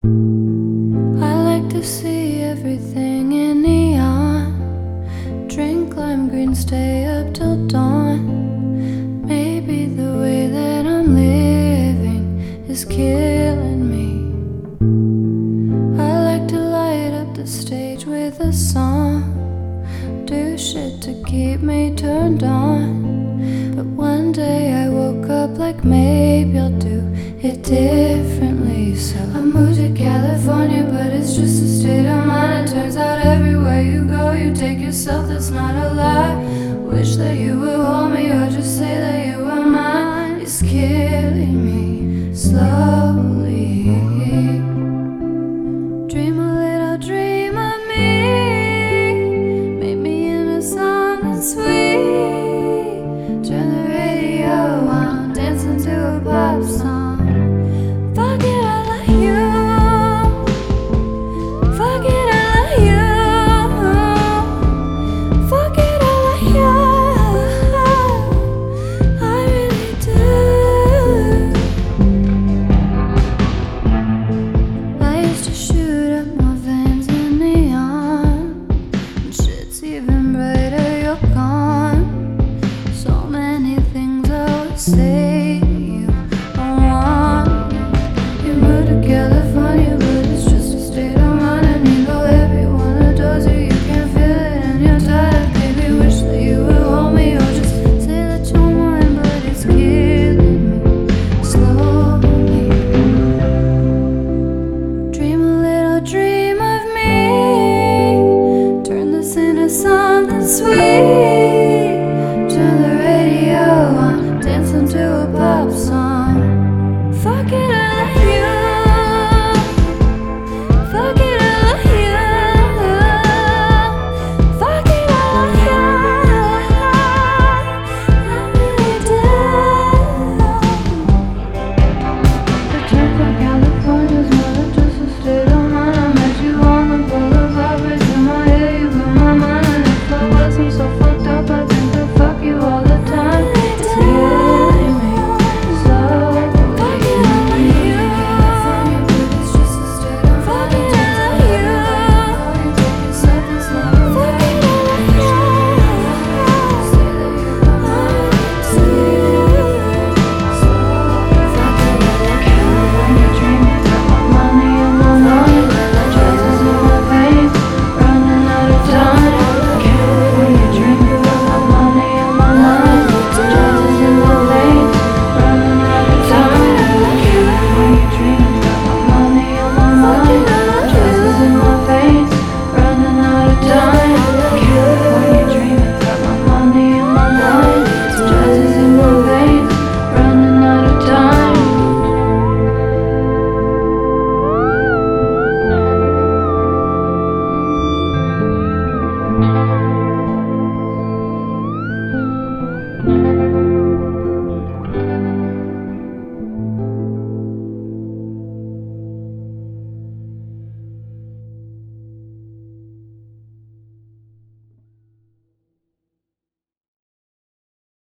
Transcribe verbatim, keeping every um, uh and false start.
I like to see everything in neon. Drink lime green, stay up till dawn. Maybe the way that I'm living is killing me. I like to light up the stage with a song, do shit to keep me turned on. But one day I woke up like maybe I'll do it differently. So I moved to California